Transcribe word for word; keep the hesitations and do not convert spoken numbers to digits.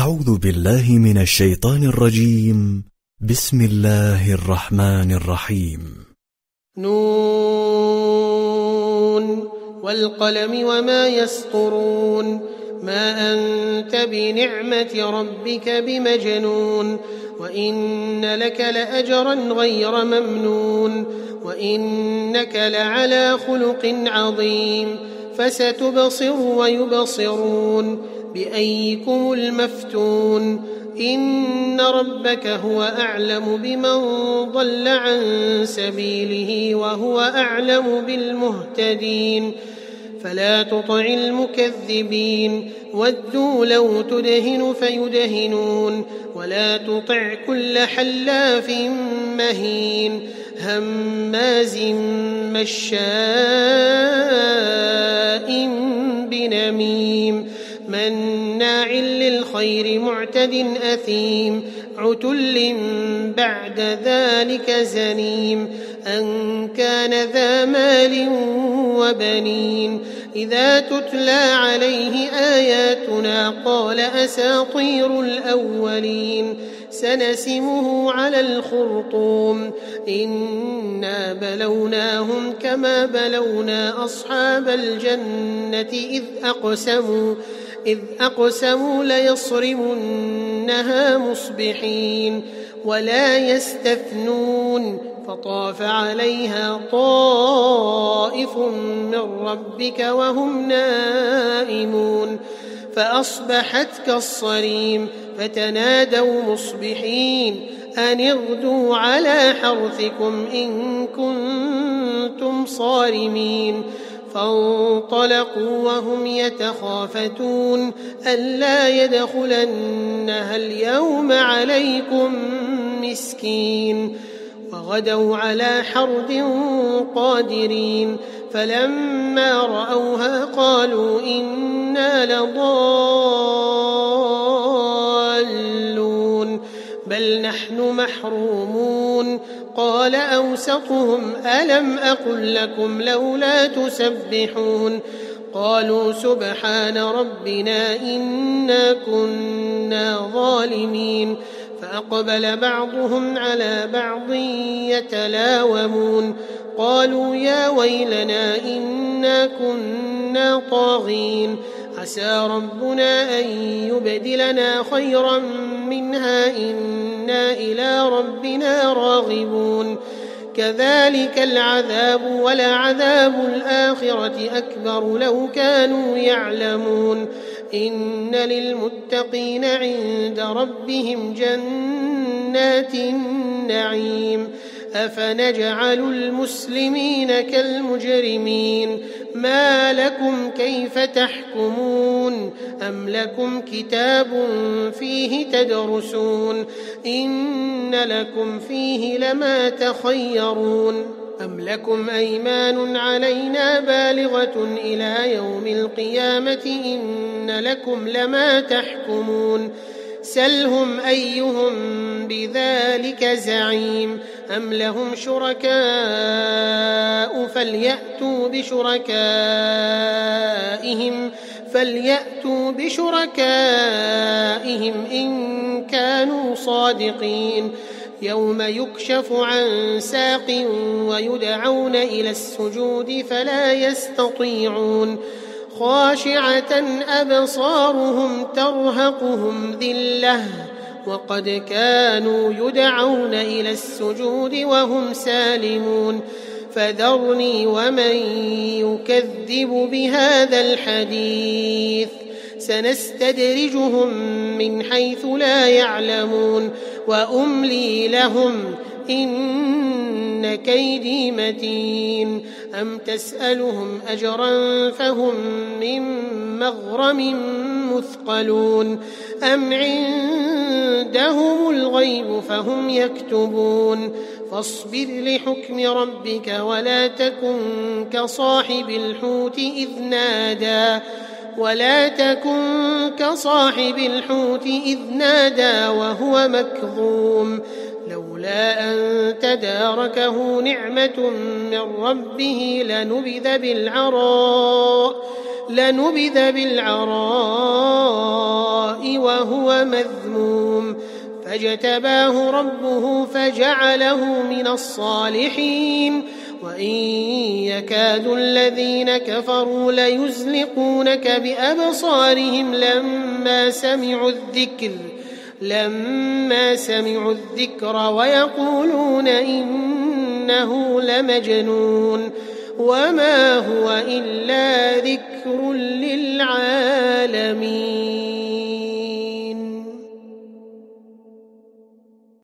أعوذ بالله من الشيطان الرجيم. بسم الله الرحمن الرحيم. نون والقلم وما يسطرون. ما أنت بنعمة ربك بمجنون. وإن لك لأجرا غير ممنون. وإنك لعلى خلق عظيم. فستبصر ويبصرون بأيكم المفتون. إن ربك هو أعلم بمن ضل عن سبيله وهو أعلم بالمهتدين. فلا تطع المكذبين. ودوا لو تدهن فيدهنون. ولا تطع كل حلاف مهين هماز مشاء بنميم مناع للخير معتد أثيم عتل بعد ذلك زنيم أن كان ذا مال وبنين. إذا تتلى عليه آياتنا قال أساطير الأولين. سنسمه على الخرطوم. إنا بلوناهم كما بلونا أصحاب الجنة إذ أقسموا إذ أقسموا ليصرمنها مصبحين ولا يستثنون. فطاف عليها طائف من ربك وهم نائمون فأصبحت كالصريم. فتنادوا مصبحين أن اغدوا على حرثكم إن كنتم صارمين. فانطلقوا وهم يتخافتون ألا يدخلنها اليوم عليكم مسكين. وغدوا على حرد قادرين. فلما رأوها قالوا إنا لضالون بل نحن محرومون. قال أوسطهم ألم أقل لكم لولا تسبحون. قالوا سبحان ربنا إنا كنا ظالمين. فأقبل بعضهم على بعض يتلاومون قالوا يا ويلنا إنا كنا طاغين. عسى ربنا أن يبدلنا خيرا منها إنا إلى ربنا راغبون. كذلك العذاب ولعذاب الآخرة أكبر لو كانوا يعلمون. إن للمتقين عند ربهم جنات النعيم. أفنجعل المسلمين كالمجرمين. ما لكم كيف تحكمون. أم لكم كتاب فيه تدرسون إن لكم فيه لما تخيرون. أم لكم أيمان علينا بالغة إلى يوم القيامة إن لكم لما تحكمون. سلهم أيهم بذلك زعيم. أم لهم شركاء فليأتوا بشركائهم فليأتوا بشركائهم إن كانوا صادقين. يوم يكشف عن ساق ويدعون إلى السجود فلا يستطيعون. خاشعة أبصارهم ترهقهم ذلة وقد كانوا يدعون إلى السجود وهم سالمون. فذرني ومن يكذب بهذا الحديث سنستدرجهم من حيث لا يعلمون وأملي لهم إن كيدي متين. أم تسألهم أجرا فهم من مغرم مثقلون. أم عندهم الغيب فهم يكتبون. فاصبر لحكم ربك ولا تكن كصاحب الحوت إذ نادى ولا تكن كصاحب الحوت إذ نادى وهو مكظوم لولا أن تداركه نعمة من ربه لنبذ بالعراء لنبذ بالعراء وهو مذموم فاجتباه ربه فجعله من الصالحين وإن يكاد الذين كفروا ليزلقونك بأبصارهم لما سمعوا الذكر لما سمعوا الذكر ويقولون إنه لمجنون وما هو إلا ذكر للعالمين.